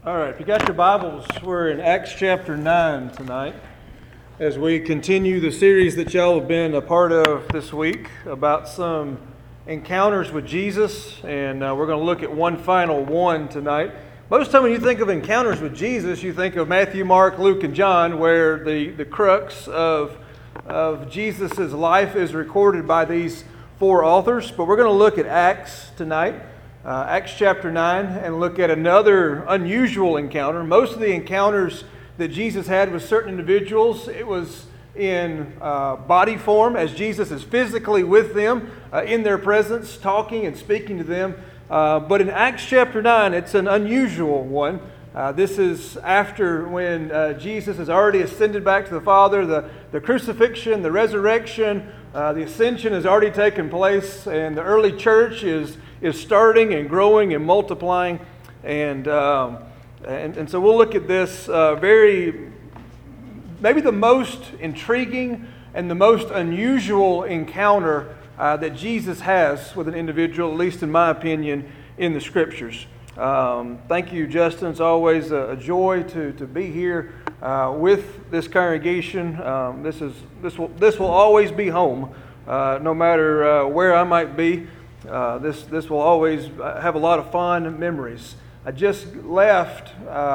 All right, if you got your Bibles, we're in Acts chapter 9 tonight as we continue the series that y'all have been a part of this week about some encounters with Jesus, and we're going to look at one final one tonight. Most of the time when you think of encounters with Jesus, you think of Matthew, Mark, Luke, and John, where the crux of Jesus' life is recorded by these four authors, but we're going to look at Acts tonight. Acts chapter 9, and look at another unusual encounter. Most of the encounters that Jesus had with certain individuals, it was in body form, as Jesus is physically with them, in their presence, talking and speaking to them. But in Acts chapter 9, it's an unusual one. This is after when Jesus has already ascended back to the Father, the crucifixion, the resurrection, the ascension has already taken place, and the early church is starting and growing and multiplying, and so we'll look at this maybe the most intriguing and the most unusual encounter that Jesus has with an individual, at least in my opinion, in the Scriptures. Thank you, Justin. It's always a joy to be here with this congregation. This will always be home, no matter where I might be. This will always have a lot of fond memories. I just left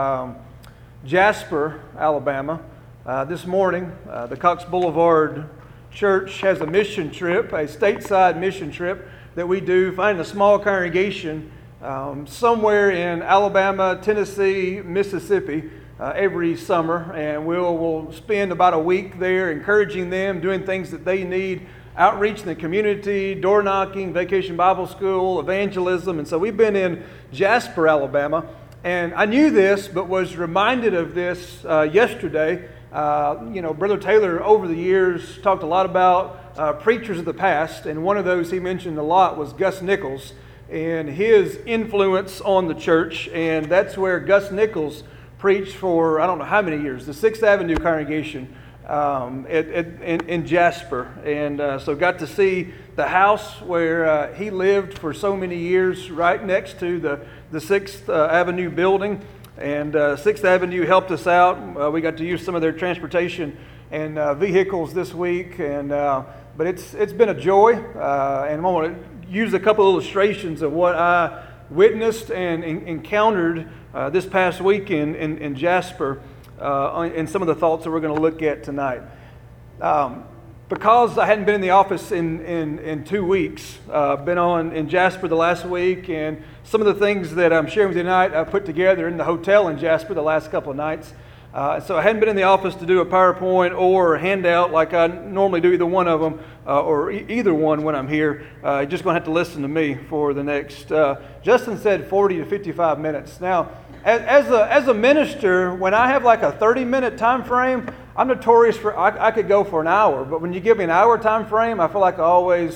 Jasper, Alabama, this morning. The Cox Boulevard Church has a mission trip, a stateside mission trip that we do, finding a small congregation somewhere in Alabama, Tennessee, Mississippi every summer, and we'll spend about a week there encouraging them, doing things that they need, outreach in the community, door knocking, vacation Bible school, evangelism. And so we've been in Jasper, Alabama, and I knew this, but was reminded of this yesterday. Brother Taylor over the years talked a lot about preachers of the past, and one of those he mentioned a lot was Gus Nichols and his influence on the church. And that's where Gus Nichols preached for I don't know how many years, the 6th Avenue congregation in Jasper. And so got to see the house where he lived for so many years right next to the 6th Avenue building. And 6th Avenue helped us out. We got to use some of their transportation and vehicles this week. And but it's been a joy. And I want to use a couple of illustrations of what I witnessed and encountered this past week in Jasper, and some of the thoughts that we're going to look at tonight. Because I hadn't been in the office in 2 weeks, been in Jasper the last week, and some of the things that I'm sharing with you tonight I put together in the hotel in Jasper the last couple of nights. So I hadn't been in the office to do a PowerPoint or a handout like I normally do, either one of them, or either one when I'm here. You're just going to have to listen to me for the next, Justin said 40 to 55 minutes. Now, as a minister, when I have like a 30-minute time frame, I'm notorious for, I could go for an hour, but when you give me an hour time frame, I feel like I always,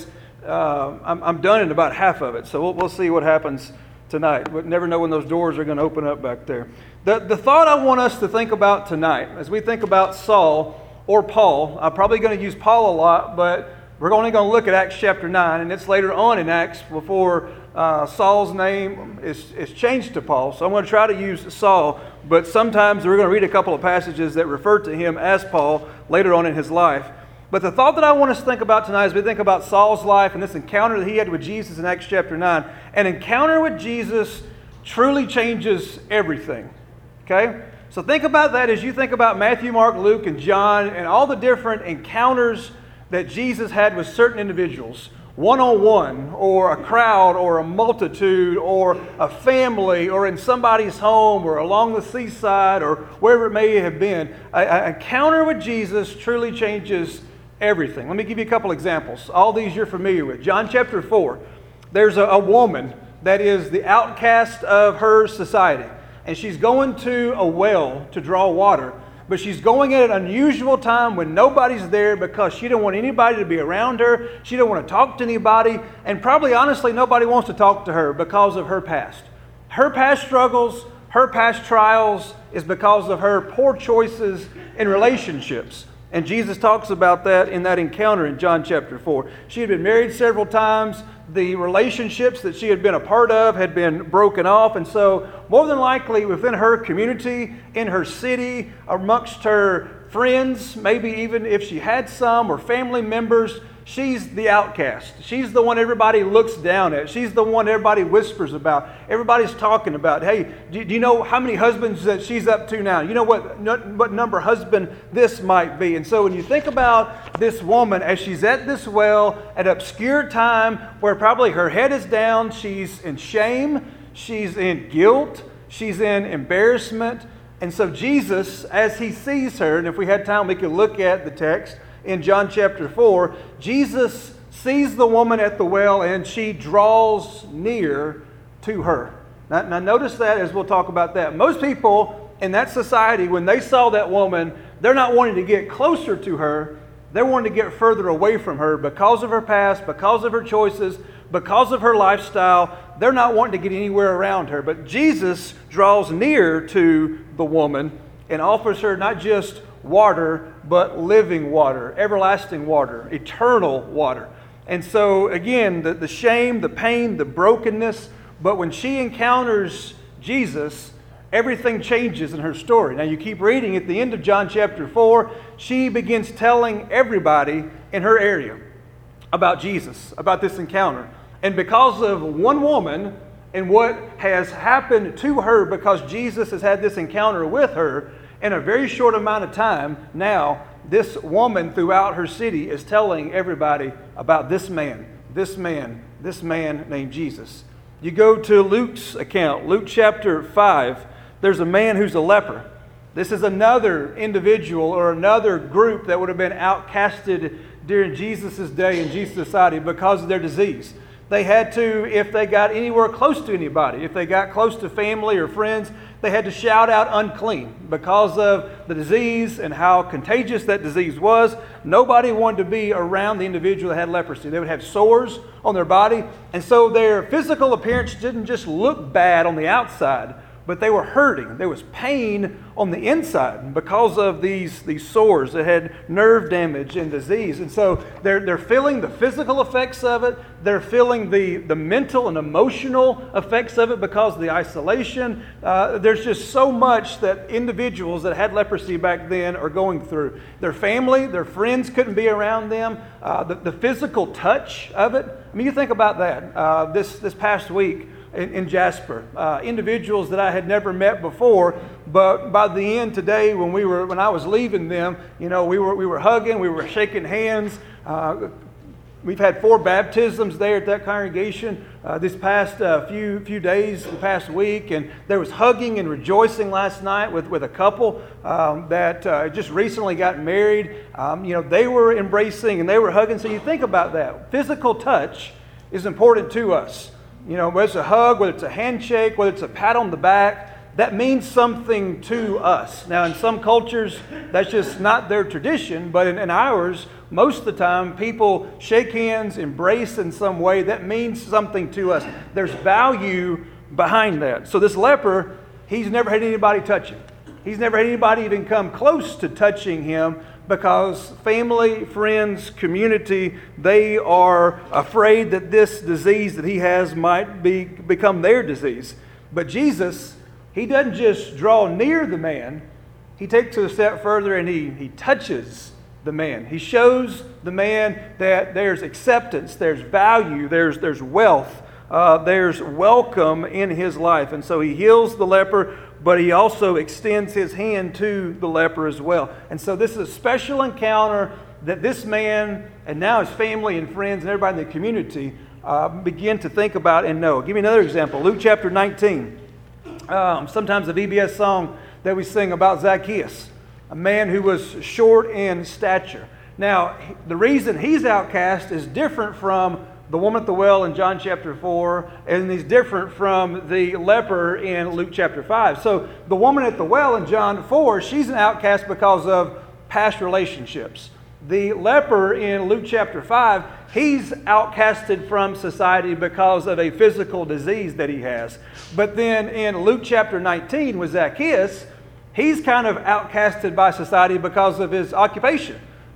I'm done in about half of it. So we'll see what happens tonight. We never know when those doors are going to open up back there. The thought I want us to think about tonight, as we think about Saul or Paul, I'm probably going to use Paul a lot, but we're only going to look at Acts chapter 9, and it's later on in Acts before Saul's name is changed to Paul. So I'm going to try to use Saul, but sometimes we're going to read a couple of passages that refer to him as Paul later on in his life. But the thought that I want us to think about tonight as we think about Saul's life and this encounter that he had with Jesus in Acts chapter 9, an encounter with Jesus truly changes everything. Okay? So think about that as you think about Matthew, Mark, Luke, and John, and all the different encounters that Jesus had with certain individuals, one-on-one, or a crowd, or a multitude, or a family, or in somebody's home, or along the seaside, or wherever it may have been. An encounter with Jesus truly changes everything. Let me give you a couple examples. All these you're familiar with. John chapter 4, there's a woman that is the outcast of her society, and she's going to a well to draw water. But she's going at an unusual time when nobody's there because she didn't want anybody to be around her. She didn't want to talk to anybody. And probably, honestly, nobody wants to talk to her because of her past. Her past struggles, her past trials is because of her poor choices in relationships. And Jesus talks about that in that encounter in John chapter 4. She had been married several times. The relationships that she had been a part of had been broken off. And so more than likely within her community, in her city, amongst her friends, maybe even if she had some, or family members, she's the outcast. She's the one everybody looks down at. She's the one everybody whispers about. Everybody's talking about, hey, do you know how many husbands that she's up to now? You know what number husband this might be? And so when you think about this woman as she's at this well at an obscure time where probably her head is down, she's in shame, she's in guilt, she's in embarrassment. And so Jesus, as he sees her, and if we had time we could look at the text, in John chapter 4, Jesus sees the woman at the well and she draws near to her. Now notice that as we'll talk about that. Most people in that society, when they saw that woman, they're not wanting to get closer to her. They're wanting to get further away from her because of her past, because of her choices, because of her lifestyle. They're not wanting to get anywhere around her. But Jesus draws near to the woman and offers her not just water, but living water, everlasting water, eternal water. And so again, the shame, the pain, the brokenness, but when she encounters Jesus, everything changes in her story. Now you keep reading at the end of John chapter 4, she begins telling everybody in her area about Jesus, about this encounter. And because of one woman and what has happened to her because Jesus has had this encounter with her, in a very short amount of time, now this woman throughout her city is telling everybody about this man named Jesus. You go to Luke's account, Luke chapter 5, there's a man who's a leper. This is another individual or another group that would have been outcasted during Jesus' day in Jesus' society because of their disease. They had to, if they got anywhere close to anybody, if they got close to family or friends, they had to shout out unclean because of the disease and how contagious that disease was. Nobody wanted to be around the individual that had leprosy. They would have sores on their body. And so their physical appearance didn't just look bad on the outside, but they were hurting. There was pain on the inside because of these sores that had nerve damage and disease. And so they're feeling the physical effects of it. They're feeling the mental and emotional effects of it because of the isolation. There's just so much that individuals that had leprosy back then are going through. Their family, their friends couldn't be around them. The physical touch of it. I mean, you think about that. This past week, in Jasper, individuals that I had never met before, but by the end today, when I was leaving them, we were hugging, we were shaking hands. We've had 4 baptisms there at that congregation this past few days, the past week, and there was hugging and rejoicing last night with a couple that just recently got married. They were embracing and they were hugging. So you think about that. Physical touch is important to us. Whether it's a hug, whether it's a handshake, whether it's a pat on the back, that means something to us. Now, in some cultures, that's just not their tradition, but in ours, most of the time, people shake hands, embrace in some way. That means something to us. There's value behind that. So this leper, he's never had anybody touch him. He's never had anybody even come close to touching him, because family, friends, community, they are afraid that this disease that he has might become their disease. But Jesus, he doesn't just draw near the man. He takes it a step further and he touches the man. He shows the man that there's acceptance, there's value, there's wealth, there's welcome in his life. And so he heals the leper, but he also extends his hand to the leper as well. And so this is a special encounter that this man and now his family and friends and everybody in the community begin to think about and know. Give me another example. Luke chapter 19. Sometimes a VBS song that we sing about Zacchaeus, a man who was short in stature. Now, the reason he's outcast is different from the woman at the well in John chapter 4, and he's different from the leper in Luke chapter 5. So the woman at the well in John 4, she's an outcast because of past relationships. The leper in Luke chapter 5, he's outcasted from society because of a physical disease that he has. But then in Luke chapter 19 with Zacchaeus, he's kind of outcasted by society because of his occupation.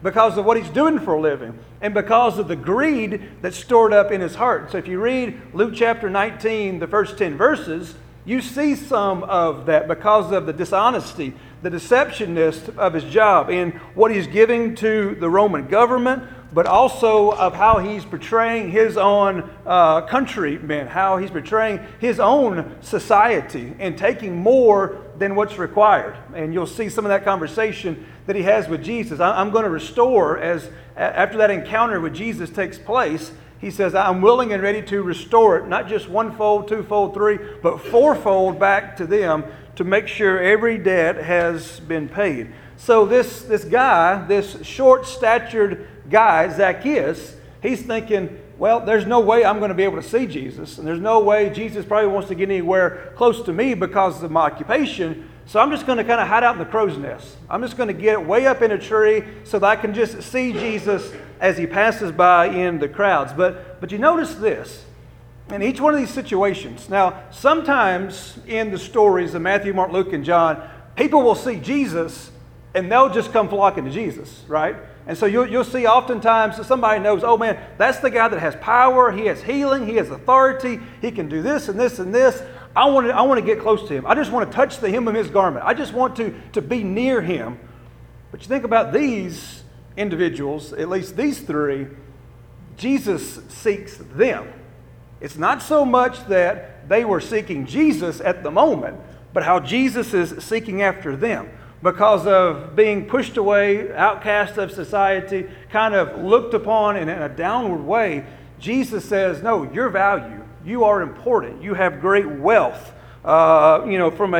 because of what he's doing for a living and because of the greed that's stored up in his heart. So if you read Luke chapter 19, the first 10 verses, you see some of that because of the dishonesty, the deceptionness of his job and what he's giving to the Roman government, but also of how he's portraying his own countrymen, how he's portraying his own society and taking more than what's required. And you'll see some of that conversation that he has with Jesus. I'm going to restore, after that encounter with Jesus takes place, he says, I'm willing and ready to restore it, not just one-fold, two-fold, three, but fourfold back to them to make sure every debt has been paid. So this guy, this short-statured guy, Zacchaeus, he's thinking, well, there's no way I'm going to be able to see Jesus, and there's no way Jesus probably wants to get anywhere close to me because of my occupation, so I'm just going to kind of hide out in the crow's nest. I'm just going to get way up in a tree so that I can just see Jesus as he passes by in the crowds. But you notice this, in each one of these situations. Now, sometimes in the stories of Matthew, Mark, Luke, and John, people will see Jesus and they'll just come flocking to Jesus, right? And so you'll see oftentimes somebody knows, oh man, that's the guy that has power, he has healing, he has authority, he can do this and this and this. I want to get close to him. I just want to touch the hem of his garment. I just want to be near him. But you think about these individuals, at least these three, Jesus seeks them. It's not so much that they were seeking Jesus at the moment, but how Jesus is seeking after them. Because of being pushed away, outcast of society, kind of looked upon in a downward way, Jesus says, no, your value, you are important. You have great wealth. From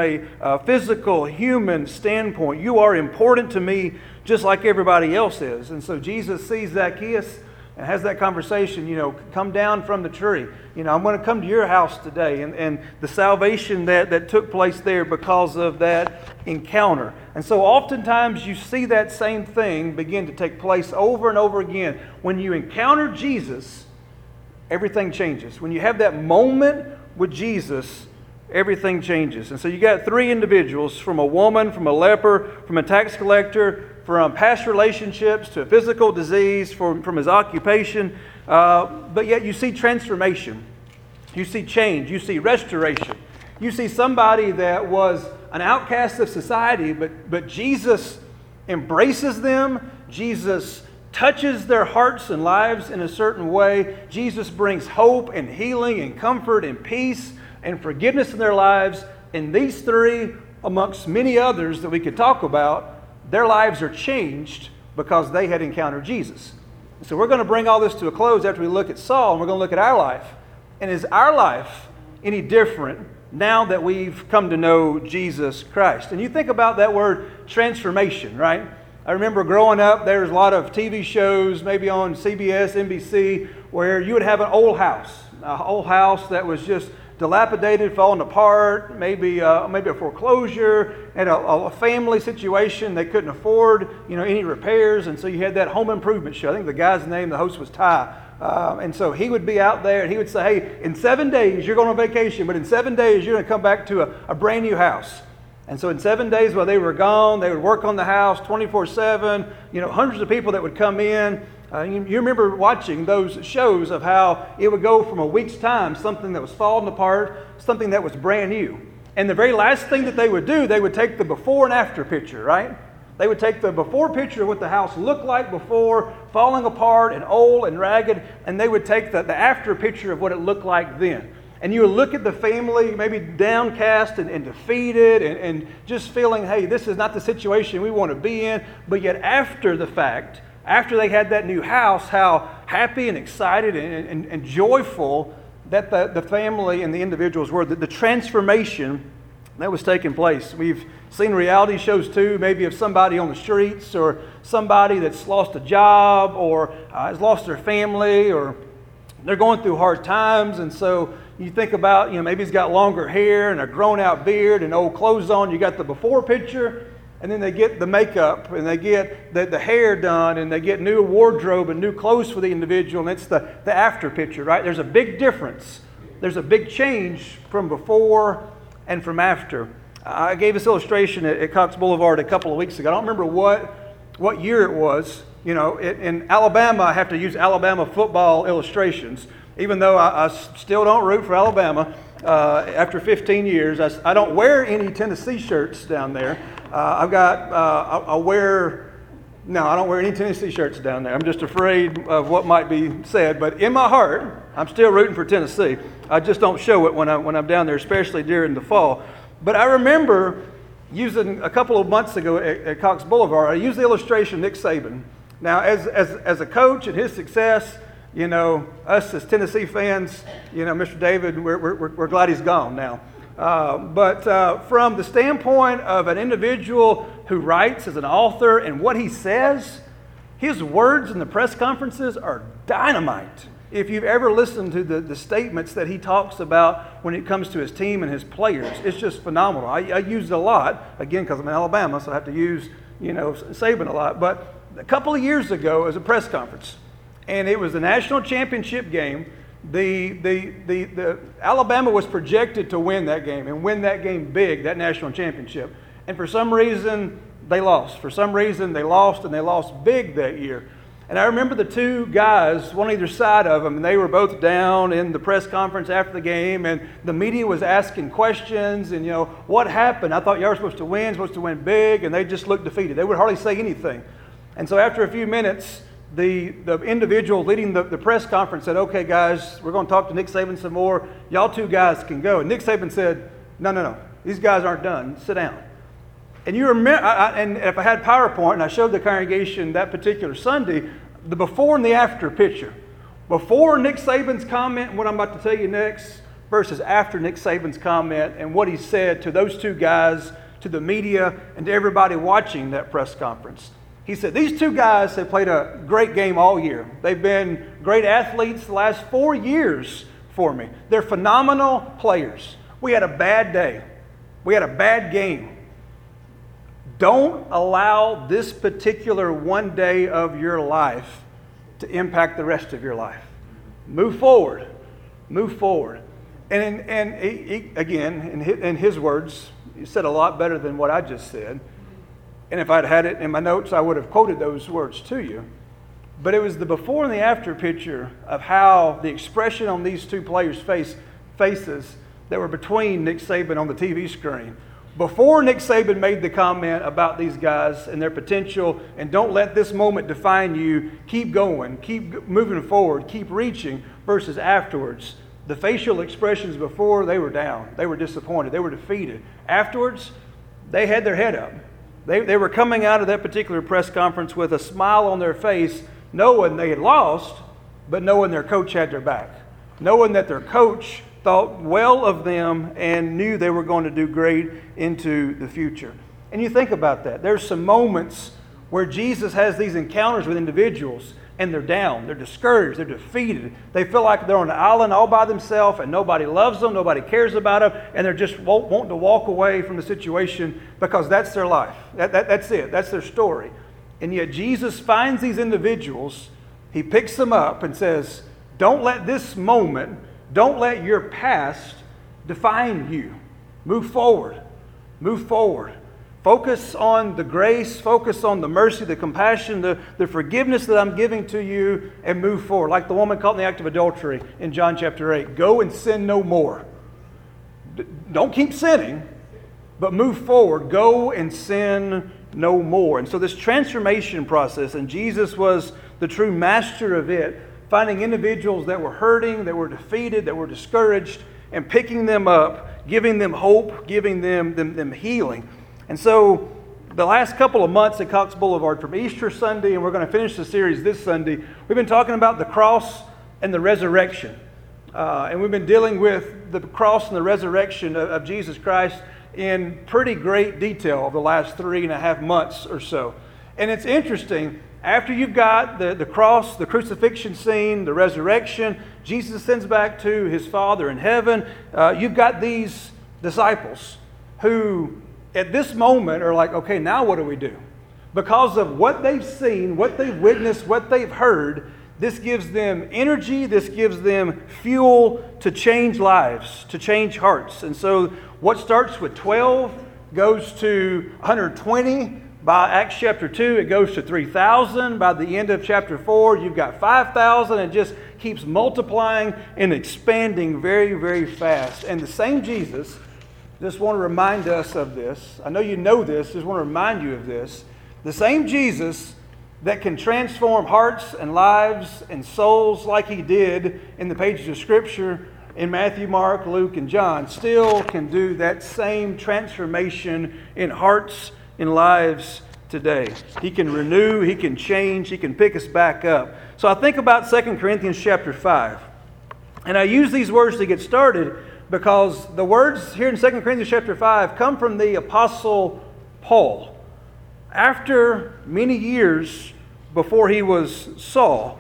a physical, human standpoint, you are important to me just like everybody else is. And so Jesus sees Zacchaeus and has that conversation, come down from the tree. I'm going to come to your house today. And the salvation that took place there because of that encounter. And so oftentimes you see that same thing begin to take place over and over again. When you encounter Jesus, everything changes. When you have that moment with Jesus, everything changes. And so you got three individuals, from a woman, from a leper, from a tax collector, from past relationships to a physical disease, from his occupation. But yet you see transformation. You see change. You see restoration. You see somebody that was an outcast of society, but Jesus embraces them. Jesus touches their hearts and lives in a certain way. Jesus brings hope and healing and comfort and peace and forgiveness in their lives. And these three, amongst many others that we could talk about, their lives are changed because they had encountered Jesus. So we're going to bring all this to a close after we look at Saul, and we're going to look at our life. And is our life any different now that we've come to know Jesus Christ? And you think about that word transformation, right? I remember growing up, there was a lot of TV shows, maybe on CBS, NBC, where you would have an old house that was just dilapidated, falling apart, maybe a foreclosure, and a family situation. They couldn't afford, any repairs, and so you had that home improvement show. I think the guy's name, the host, was Ty. And so he would be out there and he would say, hey, in 7 days you're going on vacation, but in 7 days you're going to come back to a brand new house. And so in 7 days while they were gone, they would work on the house 24/7, hundreds of people that would come in. You remember watching those shows of how it would go from a week's time, something that was falling apart, something that was brand new. And the very last thing that they would do, they would take the before and after picture, right? They would take the before picture of what the house looked like before, falling apart and old and ragged, and they would take the after picture of what it looked like then. And you would look at the family, maybe downcast and defeated and just feeling, hey, this is not the situation we want to be in. But yet after the fact, after they had that new house, how happy and excited and joyful that the family and the individuals were, the transformation that was taking place. We've seen reality shows too, maybe of somebody on the streets or somebody that's lost a job or has lost their family or they're going through hard times. And so you think about, maybe he's got longer hair and a grown out beard and old clothes on. You got the before picture. And then they get the makeup and they get the hair done and they get new wardrobe and new clothes for the individual. And it's the after picture, right? There's a big difference. There's a big change from before and from after. I gave this illustration at Cox Boulevard a couple of weeks ago. I don't remember what what year it was. In Alabama, I have to use Alabama football illustrations, even though I still don't root for Alabama after 15 years. I don't wear any Tennessee shirts down there. I don't wear any Tennessee shirts down there. I'm just afraid of what might be said. But in my heart, I'm still rooting for Tennessee. I just don't show it when I'm down there, especially during the fall. But I remember using a couple of months ago at Cox Boulevard, I used the illustration of Nick Saban. Now, as a coach and his success, us as Tennessee fans, Mr. David, we're glad he's gone now. But from the standpoint of an individual who writes as an author and what he says, his words in the press conferences are dynamite. If you've ever listened to the statements that he talks about when it comes to his team and his players, it's just phenomenal. I use it a lot, again, because I'm in Alabama, so I have to use, Saban a lot. But a couple of years ago, it was a press conference, and it was the national championship game. The Alabama was projected to win that game and win that game big, that national championship. And for some reason, they lost. For some reason, they lost, and they lost big that year. And I remember the two guys, one on either side of them, and they were both down in the press conference after the game, and the media was asking questions, and, what happened? I thought y'all were supposed to win big, and they just looked defeated. They would hardly say anything. And so after a few minutes, the individual leading the press conference said, "Okay, guys, we're going to talk to Nick Saban some more. Y'all two guys can go." And Nick Saban said, No. These guys aren't done. Sit down." And you remember, and if I had PowerPoint and I showed the congregation that particular Sunday, the before and the after picture. Before Nick Saban's comment and what I'm about to tell you next versus after Nick Saban's comment and what he said to those two guys, to the media, and to everybody watching that press conference. He said, "These two guys have played a great game all year. They've been great athletes the last 4 years for me. They're phenomenal players. We had a bad day. We had a bad game. Don't allow this particular one day of your life to impact the rest of your life. Move forward. Move forward." And he, again, in his words, he said a lot better than what I just said. And if I'd had it in my notes, I would have quoted those words to you. But it was the before and the after picture of how the expression on these two players' faces that were between Nick Saban on the TV screen. Before Nick Saban made the comment about these guys and their potential, and don't let this moment define you, keep going, keep moving forward, keep reaching, versus afterwards. The facial expressions before, they were down, they were disappointed, they were defeated. Afterwards, they had their head up. They were coming out of that particular press conference with a smile on their face, knowing they had lost, but knowing their coach had their back. Knowing that their coach thought well of them and knew they were going to do great into the future. And you think about that. There's some moments where Jesus has these encounters with individuals and they're down, they're discouraged, they're defeated. They feel like they're on an island all by themselves and nobody loves them, nobody cares about them, and they're just wanting to walk away from the situation because that's their life. That's it. That's their story. And yet Jesus finds these individuals, he picks them up and says, don't let this moment, don't let your past define you. Move forward. Move forward. Focus on the grace, focus on the mercy, the compassion, the forgiveness that I'm giving to you, and move forward. Like the woman caught in the act of adultery in John chapter 8. Go and sin no more. Don't keep sinning, but move forward. Go and sin no more. And so this transformation process, and Jesus was the true master of it, finding individuals that were hurting, that were defeated, that were discouraged, and picking them up, giving them hope, giving them healing. And so the last couple of months at Cox Boulevard, from Easter Sunday, and we're going to finish the series this Sunday, we've been talking about the cross and the resurrection. And we've been dealing with the cross and the resurrection of Jesus Christ in pretty great detail over the last 3.5 months or so. And it's interesting, after you've got the cross, the crucifixion scene, the resurrection, Jesus ascends back to his Father in heaven. You've got these disciples who at this moment are like, okay, now what do we do? Because of what they've seen, what they've witnessed, what they've heard, this gives them energy, this gives them fuel to change lives, to change hearts. And so what starts with 12 goes to 120, By Acts chapter 2, it goes to 3,000. By the end of chapter 4, you've got 5,000. It just keeps multiplying and expanding very, very fast. And the same Jesus, just want to remind us of this. I know you know this, just want to remind you of this. The same Jesus that can transform hearts and lives and souls like he did in the pages of Scripture in Matthew, Mark, Luke, and John still can do that same transformation in hearts and lives today. He can renew, he can change, he can pick us back up. So I think about 2 Corinthians chapter 5. And I use these words to get started because the words here in 2 Corinthians chapter 5 come from the Apostle Paul. After many years before he was Saul,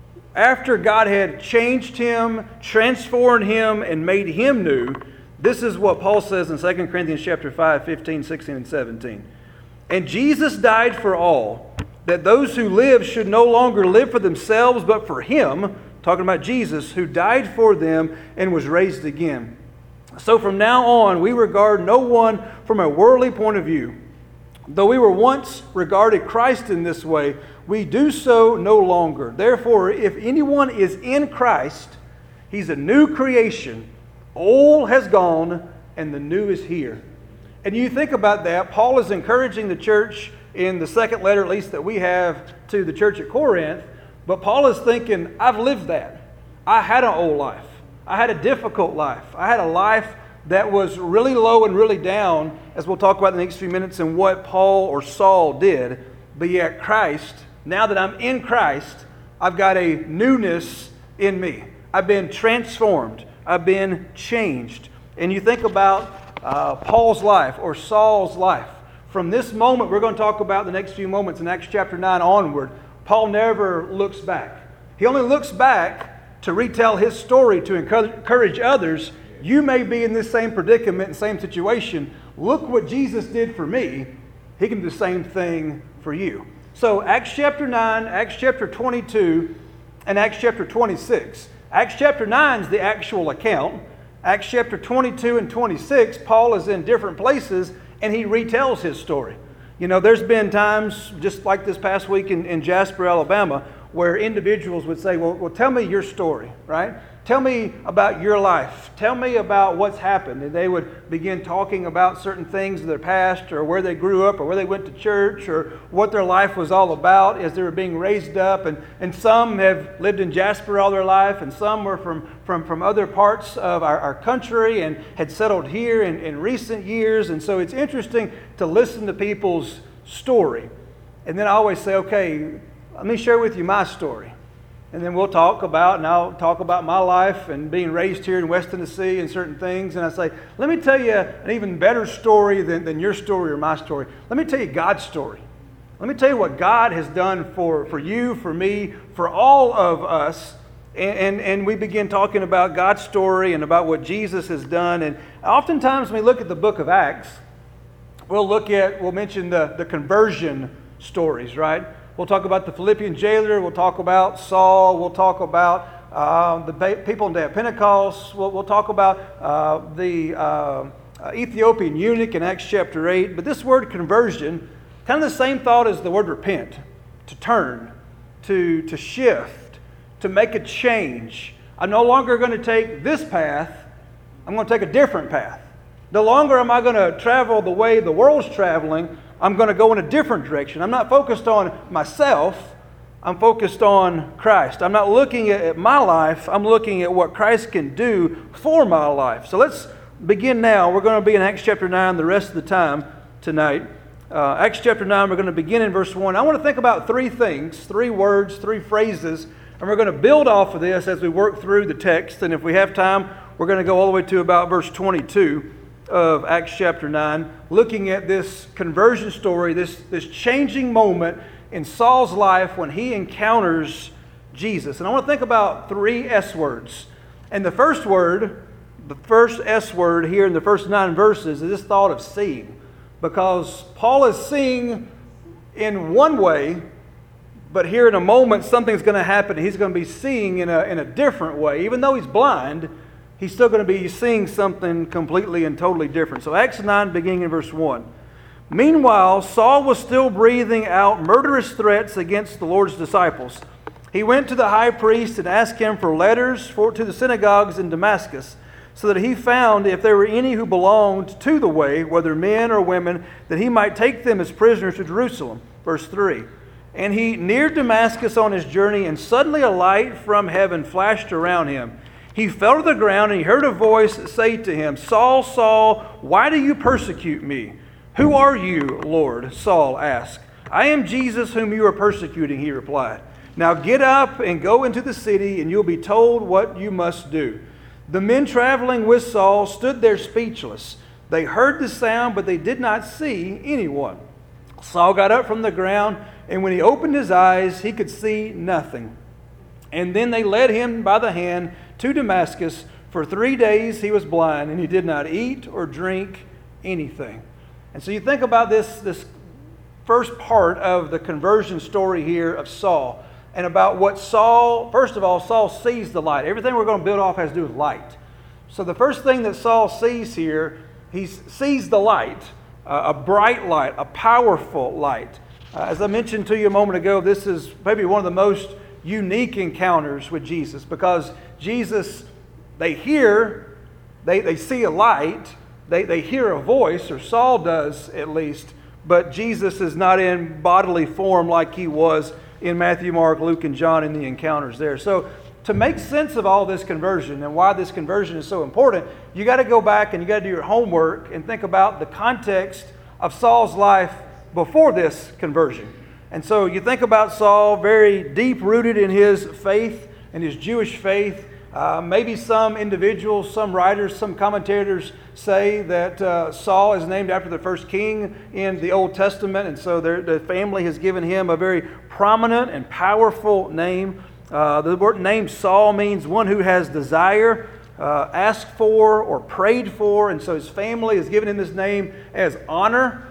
after God had changed him, transformed him, and made him new, this is what Paul says in 2 Corinthians chapter 5, 15, 16, and 17. And Jesus died for all, that those who live should no longer live for themselves, but for him, talking about Jesus, who died for them and was raised again. So from now on, we regard no one from a worldly point of view. Though we were once regarded Christ in this way, we do so no longer. Therefore, if anyone is in Christ, he's a new creation. Old has gone, and the new is here. And you think about that, Paul is encouraging the church in the second letter, at least that we have to the church at Corinth. But Paul is thinking, I've lived that. I had an old life. I had a difficult life. I had a life that was really low and really down, as we'll talk about in the next few minutes, and what Paul or Saul did. But yet Christ, now that I'm in Christ, I've got a newness in me. I've been transformed. I've been changed. And you think about Paul's life or Saul's life. From this moment, we're going to talk about the next few moments in Acts chapter 9 onward, Paul never looks back. He only looks back to retell his story, to encourage others. You may be in this same predicament and same situation. Look what Jesus did for me. He can do the same thing for you. So Acts chapter 9, Acts chapter 22, and Acts chapter 26. Acts chapter 9 is the actual account. Acts chapter 22 and 26, Paul is in different places and he retells his story. You know, there's been times, just like this past week in Jasper, Alabama, where individuals would say, well, tell me your story, right? Tell me about your life. Tell me about what's happened. And they would begin talking about certain things of their past or where they grew up or where they went to church or what their life was all about as they were being raised up. And some have lived in Jasper all their life, and some were from other parts of our country and had settled here in recent years. And so it's interesting to listen to people's story. And then I always say, okay, let me share with you my story. And then we'll talk about, and I'll talk about my life and being raised here in West Tennessee and certain things. And I say, let me tell you an even better story than your story or my story. Let me tell you God's story. Let me tell you what God has done for you, for me, for all of us. And we begin talking about God's story and about what Jesus has done. And oftentimes when we look at the book of Acts, we'll mention the conversion stories, right? We'll talk about the Philippian jailer. We'll talk about Saul. We'll talk about the people in the day of Pentecost. We'll talk about the Ethiopian eunuch in Acts chapter 8. But this word conversion, kind of the same thought as the word repent, to turn, to shift, to make a change. I'm no longer going to take this path. I'm going to take a different path. No longer am I going to travel the way the world's traveling. I'm going to go in a different direction. I'm not focused on myself. I'm focused on Christ. I'm not looking at my life. I'm looking at what Christ can do for my life. So let's begin now. We're going to be in Acts chapter 9 the rest of the time tonight. Acts chapter 9, we're going to begin in verse 1. I want to think about three things, three words, three phrases, and we're going to build off of this as we work through the text. And if we have time, we're going to go all the way to about verse 22. Of Acts chapter 9, looking at this conversion story, this changing moment in Saul's life when he encounters Jesus. And I want to think about three S words. And the first S word here in the first 9 verses is this thought of seeing. Because Paul is seeing in one way, but here in a moment something's going to happen. He's going to be seeing in a different way. Even though he's blind, he's still going to be seeing something completely and totally different. So Acts 9, beginning in verse 1. Meanwhile, Saul was still breathing out murderous threats against the Lord's disciples. He went to the high priest and asked him for letters to the synagogues in Damascus, so that he found if there were any who belonged to the way, whether men or women, that he might take them as prisoners to Jerusalem. Verse 3. And he neared Damascus on his journey, and suddenly a light from heaven flashed around him. He fell to the ground, and he heard a voice say to him, Saul, Saul, why do you persecute me? Who are you, Lord? Saul asked. I am Jesus whom you are persecuting, he replied. Now get up and go into the city, and you'll be told what you must do. The men traveling with Saul stood there speechless. They heard the sound, but they did not see anyone. Saul got up from the ground, and when he opened his eyes, he could see nothing. And then they led him by the hand to Damascus. For 3 days he was blind, and he did not eat or drink anything. And so you think about this first part of the conversion story here of Saul, and about what Saul, first of all, Saul sees the light. Everything we're going to build off has to do with light. So the first thing that Saul sees here, he sees the light, a bright light, a powerful light. As I mentioned to you a moment ago, this is maybe one of the most unique encounters with Jesus, because Jesus, they see a light, they hear a voice, or Saul does at least, but Jesus is not in bodily form like he was in Matthew, Mark, Luke, and John in the encounters there. So to make sense of all this conversion and why this conversion is so important, you got to go back and you got to do your homework and think about the context of Saul's life before this conversion. And so you think about Saul, very deep-rooted in his faith and his Jewish faith. Maybe some individuals, some writers, some commentators say that Saul is named after the first king in the Old Testament, and so the family has given him a very prominent and powerful name. The word name Saul means one who has desire, asked for, or prayed for, and so his family has given him this name as honor,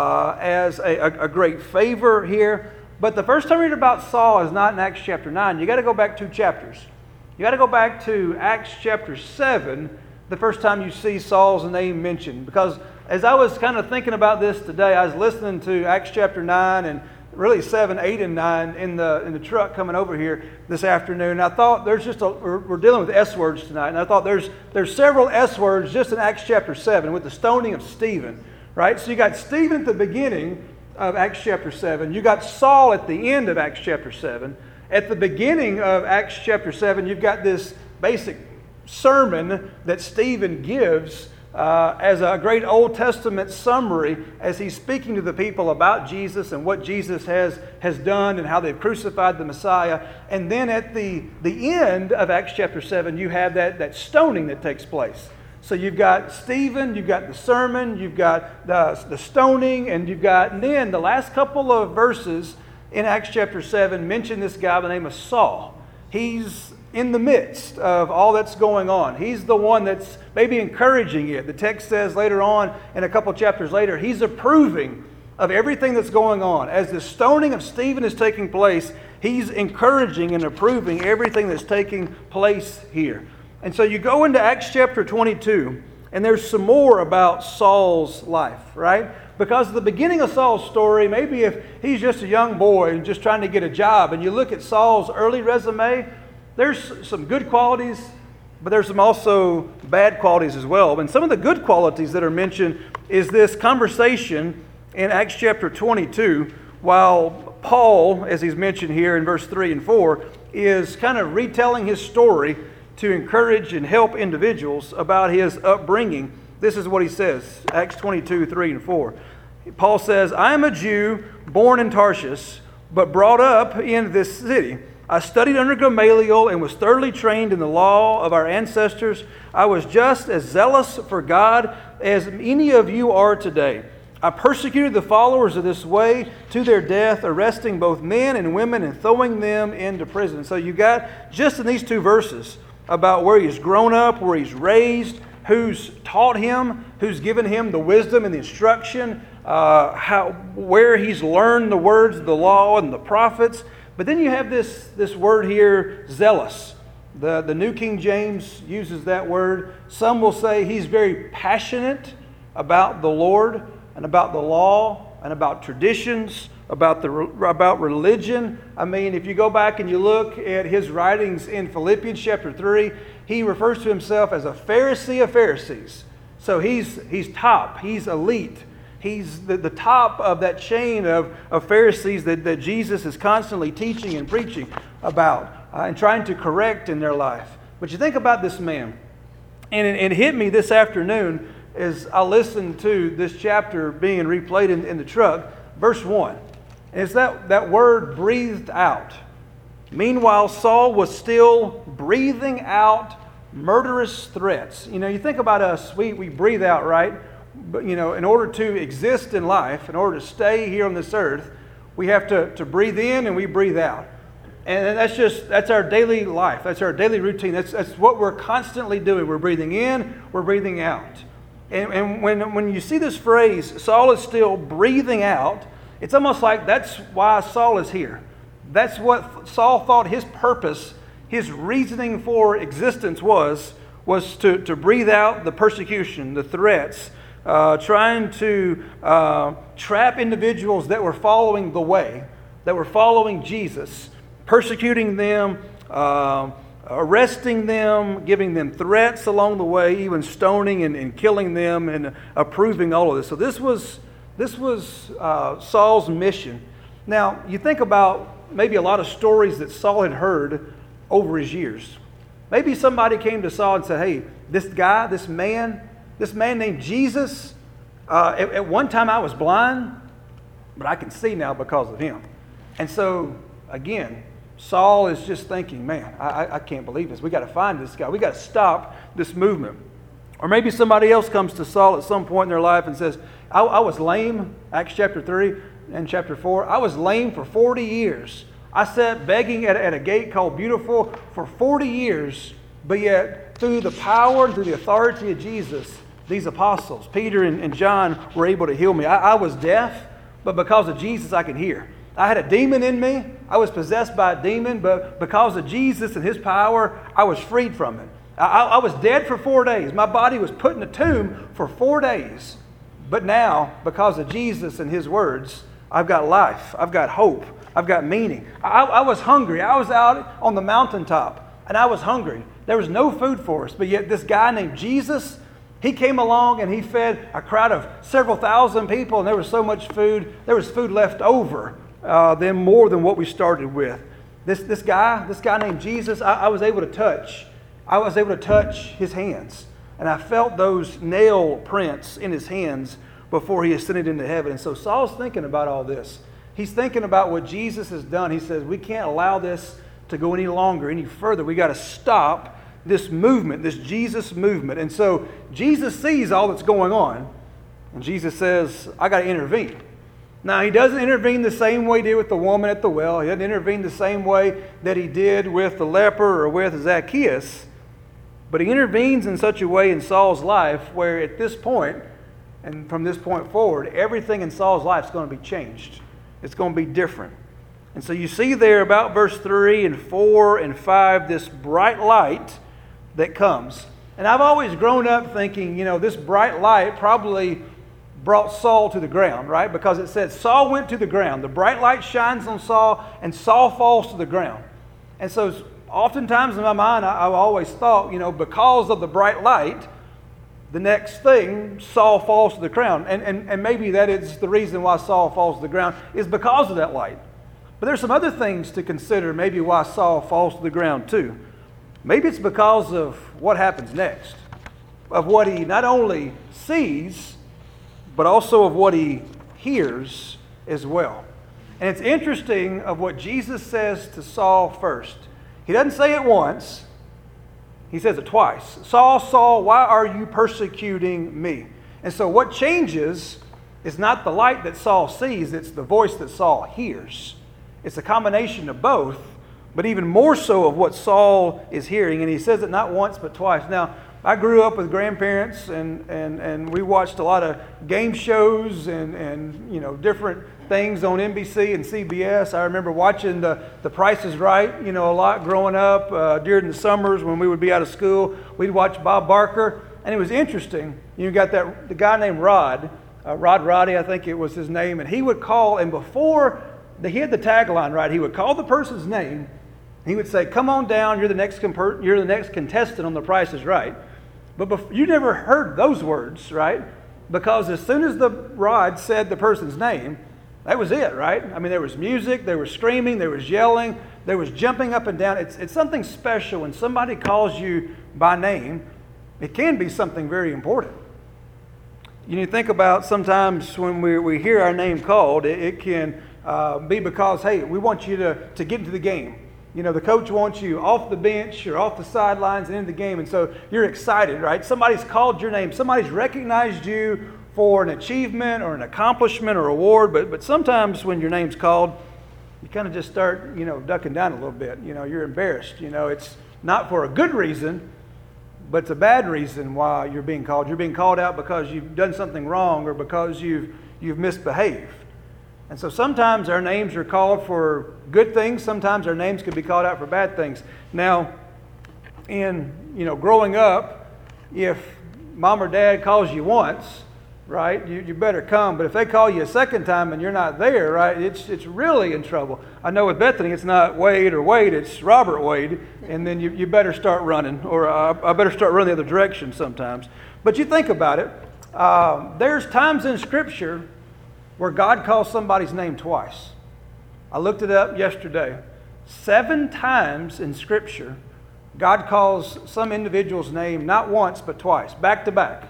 as a great favor here. But the first time we read about Saul is not in Acts chapter 9. You got to go back 2 chapters. You got to go back to Acts chapter 7, the first time you see Saul's name mentioned. Because as I was kind of thinking about this today, I was listening to Acts chapter 9 and really 7, 8, and 9 in the truck coming over here this afternoon. And I thought there's we're dealing with S words tonight, and I thought there's several S words just in Acts chapter 7 with the stoning of Stephen, right? So you got Stephen at the beginning of Acts chapter 7. You got Saul at the end of Acts chapter 7. At the beginning of Acts chapter 7, you've got this basic sermon that Stephen gives as a great Old Testament summary as he's speaking to the people about Jesus and what Jesus has done and how they've crucified the Messiah. And then at the end of Acts chapter 7, you have that stoning that takes place. So you've got Stephen, you've got the sermon, you've got the stoning, and then the last couple of verses in Acts chapter 7 mention this guy by the name of Saul. He's in the midst of all that's going on. He's the one that's maybe encouraging it. The text says later on, in a couple chapters later, he's approving of everything that's going on. As the stoning of Stephen is taking place, he's encouraging and approving everything that's taking place here. And so you go into Acts chapter 22, and there's some more about Saul's life, right? Because at the beginning of Saul's story, maybe if he's just a young boy and just trying to get a job, and you look at Saul's early resume, there's some good qualities, but there's some also bad qualities as well. And some of the good qualities that are mentioned is this conversation in Acts chapter 22, while Paul, as he's mentioned here in verse 3 and 4, is kind of retelling his story to encourage and help individuals about his upbringing. This is what he says, Acts 22, 3 and 4. Paul says, I am a Jew born in Tarshish, but brought up in this city. I studied under Gamaliel and was thoroughly trained in the law of our ancestors. I was just as zealous for God as any of you are today. I persecuted the followers of this way to their death, arresting both men and women and throwing them into prison. So you got just in these 2 verses about where he's grown up, where he's raised, who's taught him, who's given him the wisdom and the instruction, where he's learned the words of the law and the prophets. But then you have this word here, zealous. The New King James uses that word. Some will say he's very passionate about the Lord. and about the law and about traditions, about religion. I mean, if you go back and you look at his writings in Philippians chapter 3, he refers to himself as a Pharisee of Pharisees. So he's top, he's elite. He's the top of that chain of Pharisees that Jesus is constantly teaching and preaching about and trying to correct in their life. But you think about this man, and it hit me this afternoon as I listened to this chapter being replayed in the truck, verse 1. And it's that word breathed out. Meanwhile, Saul was still breathing out murderous threats. You know, you think about us, we breathe out, right? But, you know, in order to exist in life, in order to stay here on this earth, we have to breathe in and we breathe out. And that's our daily life. That's our daily routine. That's what we're constantly doing. We're breathing in, we're breathing out. And when you see this phrase, Saul is still breathing out, it's almost like that's why Saul is here. That's what Saul thought his purpose, his reasoning for existence was to breathe out the persecution, the threats, trying to trap individuals that were following the way, that were following Jesus, persecuting them, arresting them, giving them threats along the way, even stoning and killing them, and approving all of this. So this was Saul's mission. Now, you think about maybe a lot of stories that Saul had heard over his years. Maybe somebody came to Saul and said, hey, this man named Jesus, at one time I was blind, but I can see now because of him. And so, again, Saul is just thinking, man, I can't believe this. We got to find this guy. We got to stop this movement. Or maybe somebody else comes to Saul at some point in their life and says, I was lame, Acts chapter 3 and chapter 4. I was lame for 40 years. I sat begging at a gate called Beautiful for 40 years, but yet through the power and through the authority of Jesus, these apostles, Peter and John, were able to heal me. I was deaf, but because of Jesus, I could hear. I had a demon in me. I was possessed by a demon, but because of Jesus and his power, I was freed from it. I was dead for 4 days. My body was put in a tomb for 4 days. But now, because of Jesus and his words, I've got life. I've got hope. I've got meaning. I was hungry. I was out on the mountaintop, and I was hungry. There was no food for us, but yet this guy named Jesus, he came along and he fed a crowd of several thousand people, and there was so much food. There was food left over, then more than what we started with. This guy named Jesus, I was able to touch. I was able to touch his hands, and I felt those nail prints in his hands before he ascended into heaven. And so Saul's thinking about all this. He's thinking about what Jesus has done. He says, we can't allow this to go any longer, any further. We got to stop this movement, this Jesus movement. And so Jesus sees all that's going on, and Jesus says, I got to intervene. Now, he doesn't intervene the same way he did with the woman at the well. He doesn't intervene the same way that he did with the leper or with Zacchaeus. But he intervenes in such a way in Saul's life where at this point, and from this point forward, everything in Saul's life is going to be changed. It's going to be different. And so you see there about verse 3 and 4 and 5, this bright light that comes. And I've always grown up thinking, this bright light probably brought Saul to the ground, right? Because it said Saul went to the ground. The bright light shines on Saul, and Saul falls to the ground. And so oftentimes in my mind, I've always thought, because of the bright light, the next thing, Saul falls to the ground. And maybe that is the reason why Saul falls to the ground, is because of that light. But there's some other things to consider, maybe why Saul falls to the ground too. Maybe it's because of what happens next, of what he not only sees, but also of what he hears as well. And it's interesting of what Jesus says to Saul first. He doesn't say it once. He says it twice. Saul, Saul, why are you persecuting me? And so what changes is not the light that Saul sees, it's the voice that Saul hears. It's a combination of both, but even more so of what Saul is hearing. And he says it not once, but twice. Now, I grew up with grandparents, and we watched a lot of game shows and different things on NBC and CBS. I remember watching The Price is Right, a lot growing up. During the summers when we would be out of school, we'd watch Bob Barker, and it was interesting. You got the guy named Rod, Rod Roddy, I think it was his name, and he would call, and before he had the tagline right, he would call the person's name. He would say, "Come on down. You're the next contestant on The Price is Right." But you never heard those words, right? Because as soon as the rod said the person's name, that was it, right? I mean, there was music, there was screaming, there was yelling, there was jumping up and down. It's something special when somebody calls you by name. It can be something very important. You think about sometimes when we hear our name called, it can be because, hey, we want you to get into the game. You know, the coach wants you off the bench or off the sidelines and into the game, and so you're excited, right? Somebody's called your name. Somebody's recognized you for an achievement or an accomplishment or award, but sometimes when your name's called, you kind of just start, ducking down a little bit. You're embarrassed. It's not for a good reason, but it's a bad reason why you're being called. You're being called out because you've done something wrong or because you've misbehaved. And so sometimes our names are called for good things. Sometimes our names could be called out for bad things. Now, in growing up, if mom or dad calls you once, right, you better come. But if they call you a second time and you're not there, right, it's really in trouble. I know with Bethany, it's not Wade or Wade, it's Robert Wade. And then you better start running, or I better start running the other direction sometimes. But you think about it. There's times in Scripture where God calls somebody's name twice. I looked it up yesterday. 7 times in Scripture, God calls some individual's name not once but twice, back to back.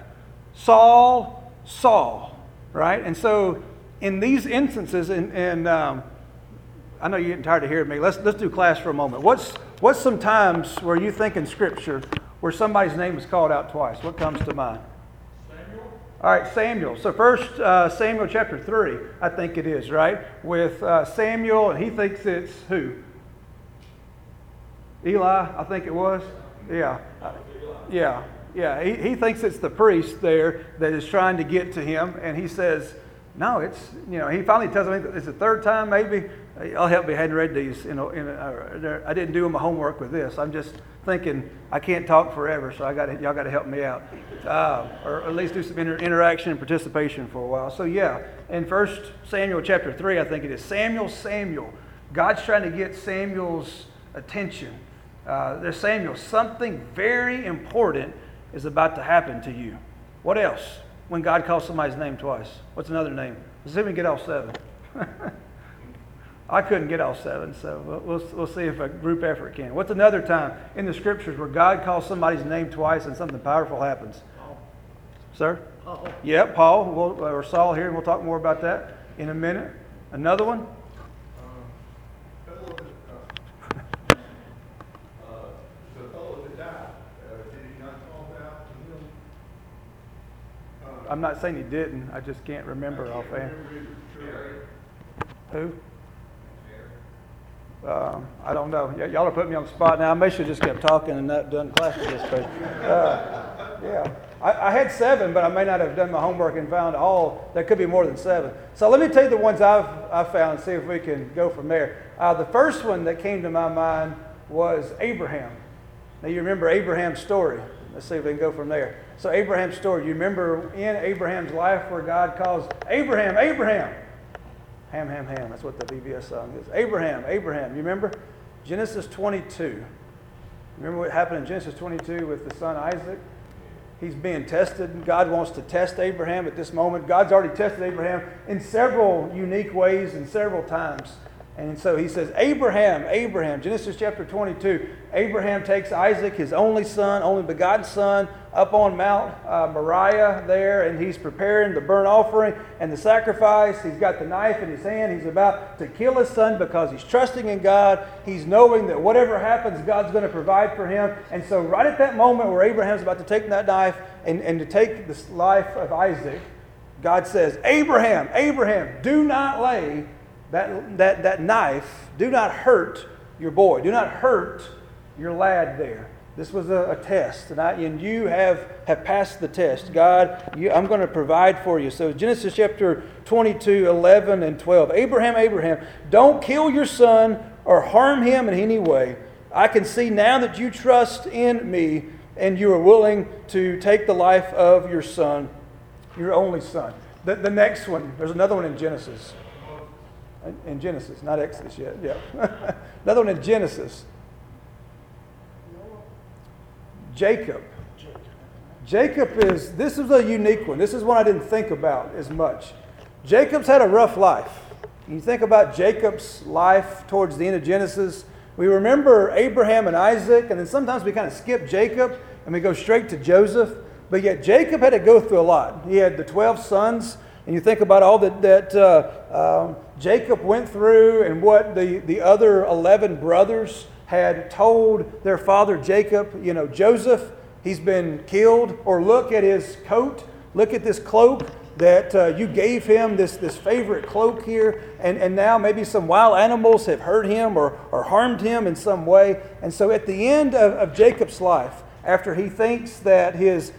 Saul, Saul, right? And so in these instances, and I know you're getting tired of hearing me. Let's do class for a moment. What's some times where you think in Scripture where somebody's name is called out twice? What comes to mind? All right, Samuel. So first, Samuel chapter 3, I think it is, right? With Samuel, and he thinks it's who? Eli, I think it was. Yeah. Yeah. He thinks it's the priest there that is trying to get to him, and he says, no, it's, he finally tells him it's the third time maybe. I'll help me. I hadn't read these. I didn't do my homework with this. I'm just thinking I can't talk forever, so y'all got to help me out, or at least do some interaction and participation for a while. So yeah, in 1 Samuel chapter 3, I think it is Samuel. God's trying to get Samuel's attention. There's Samuel. Something very important is about to happen to you. What else? When God calls somebody's name twice, what's another name? Let's see if we can get all 7. I couldn't get all 7, so we'll see if a group effort can. What's another time in the Scriptures where God calls somebody's name twice and something powerful happens? Paul. Sir? Paul. Yeah, Paul, or Saul here, and we'll talk more about that in a minute. Another one? The fellow that died, did he not call out to him? I'm not saying he didn't. I just can't remember offhand. Who? I don't know. Y'all are putting me on the spot now. I may should have just kept talking and not done class participation. Yeah. I had 7, but I may not have done my homework and found all. There could be more than 7. So let me tell you the ones I've found and see if we can go from there. The first one that came to my mind was Abraham. Now you remember Abraham's story. Let's see if we can go from there. So Abraham's story. You remember in Abraham's life where God calls Abraham. Ham. That's what the VBS song is. Abraham. You remember? Genesis 22. Remember what happened in Genesis 22 with the son Isaac? He's being tested. God wants to test Abraham at this moment. God's already tested Abraham in several unique ways and several times. And so he says, Abraham, Genesis chapter 22. Abraham takes Isaac, his only son, only begotten son, up on Mount Moriah there, and he's preparing the burnt offering and the sacrifice. He's got the knife in his hand. He's about to kill his son because he's trusting in God. He's knowing that whatever happens, God's going to provide for him. And so right at that moment where Abraham's about to take that knife and to take the life of Isaac, God says, Abraham, do not lay that knife, do not hurt your boy. Do not hurt your lad there. This was a test, and you have passed the test. God, I'm going to provide for you. So Genesis chapter 22, 11 and 12. Abraham, don't kill your son or harm him in any way. I can see now that you trust in me and you are willing to take the life of your son, your only son. The next one, there's another one in Genesis. In Genesis, not Exodus yet. Yeah. Another one in Genesis. Jacob. This is a unique one. This is one I didn't think about as much. Jacob's had a rough life. You think about Jacob's life towards the end of Genesis. We remember Abraham and Isaac, and then sometimes we kind of skip Jacob and we go straight to Joseph. But yet Jacob had to go through a lot. He had the 12 sons, and you think about all that Jacob went through and what the other 11 brothers had told their father Jacob. You know, Joseph, he's been killed. Or look at his coat. Look at this cloak that you gave him, this favorite cloak here. And now maybe some wild animals have hurt him or harmed him in some way. And so at the end of Jacob's life, after he thinks that his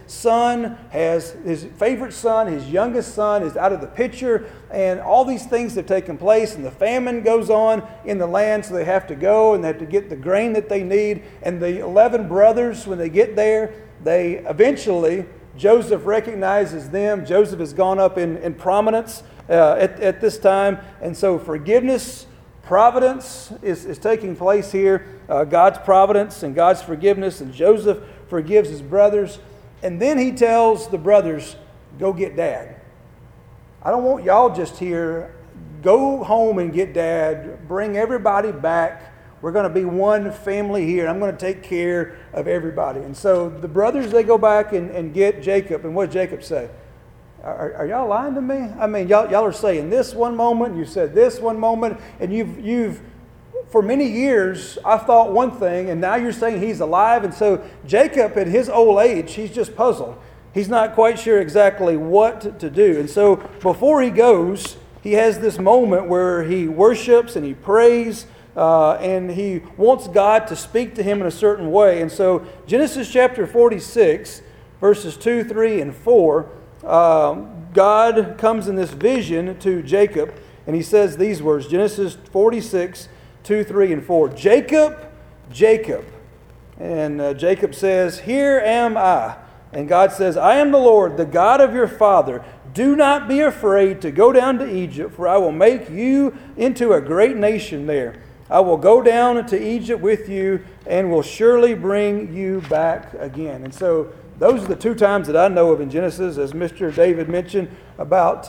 favorite son, his youngest son, is out of the picture, and all these things have taken place, and the famine goes on in the land, so they have to go and they have to get the grain that they need. And the 11 brothers, when they get there, they eventually, Joseph recognizes them. Joseph has gone up in prominence at this time, and so forgiveness, providence is taking place here. God's providence and God's forgiveness, and Joseph forgives his brothers. And then he tells the brothers, go get Dad. I don't want y'all just here. Go home and get Dad. Bring everybody back. We're going to be one family here. I'm going to take care of everybody. And so the brothers, they go back and get Jacob. And what did Jacob say? Are y'all lying to me? I mean, y'all are saying this one moment, you said this one moment, and you've for many years, I thought one thing, and now you're saying he's alive. And so Jacob, at his old age, he's just puzzled. He's not quite sure exactly what to do. And so before he goes, he has this moment where he worships and he prays, and he wants God to speak to him in a certain way. And so Genesis chapter 46, verses 2, 3, and 4, God comes in this vision to Jacob, and he says these words, Genesis 46, 2, 3, and 4. Jacob, Jacob. And Jacob says, here am I. And God says, I am the Lord, the God of your father. Do not be afraid to go down to Egypt, for I will make you into a great nation there. I will go down to Egypt with you and will surely bring you back again. And so those are the two times that I know of in Genesis, as Mr. David mentioned, about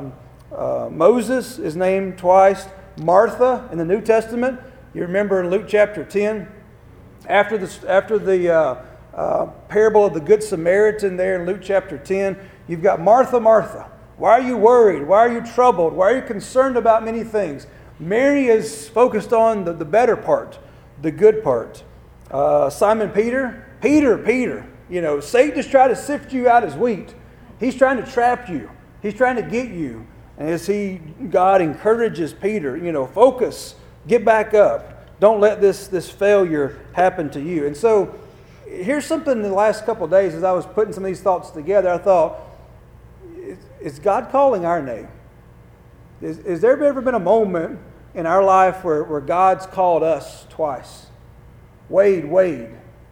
Moses is named twice. Martha in the New Testament, you remember in Luke chapter 10, after the parable of the Good Samaritan there in Luke chapter 10, you've got Martha, Martha. Why are you worried? Why are you troubled? Why are you concerned about many things? Mary is focused on the better part, the good part. Simon Peter, you know, Satan is trying to sift you out as wheat. He's trying to trap you. He's trying to get you. And as God encourages Peter, you know, focus, get back up. Don't let this failure happen to you. And so here's something in the last couple of days as I was putting some of these thoughts together. I thought, is God calling our name? Is there ever been a moment in our life where God's called us twice? Wade.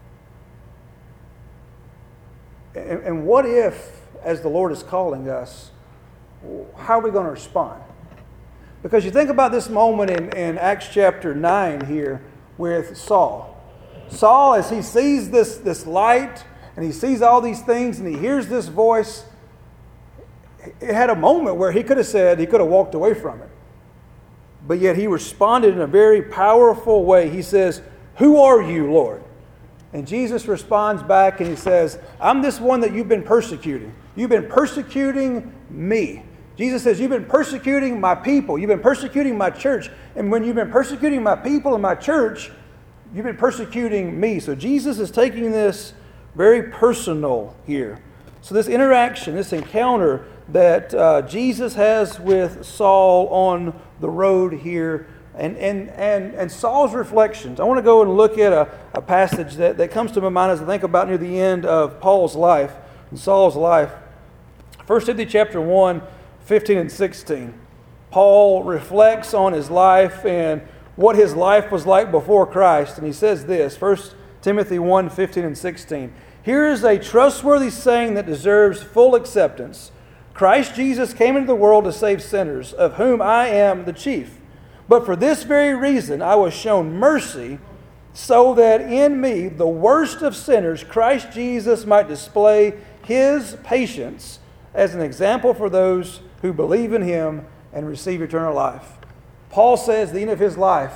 And what if, as the Lord is calling us, how are we going to respond? Because you think about this moment in Acts chapter 9 here with Saul. Saul, as he sees this light and he sees all these things and he hears this voice, it had a moment where he could have walked away from it. But yet he responded in a very powerful way. He says, who are you, Lord? And Jesus responds back and he says, I'm this one that you've been persecuting. You've been persecuting me. Jesus says, you've been persecuting my people. You've been persecuting my church. And when you've been persecuting my people and my church, you've been persecuting me. So Jesus is taking this very personal here. So this interaction, this encounter that Jesus has with Saul on the road here, and Saul's reflections. I want to go and look at a passage that comes to my mind as I think about near the end of Paul's life and Saul's life. 1 Timothy chapter 1, 15 and 16. Paul reflects on his life and what his life was like before Christ. And he says this, 1 Timothy 1, 15 and 16. Here is a trustworthy saying that deserves full acceptance. Christ Jesus came into the world to save sinners, of whom I am the chief. But for this very reason I was shown mercy, so that in me, the worst of sinners, Christ Jesus might display His patience as an example for those who believe in Him and receive eternal life. Paul says at the end of his life,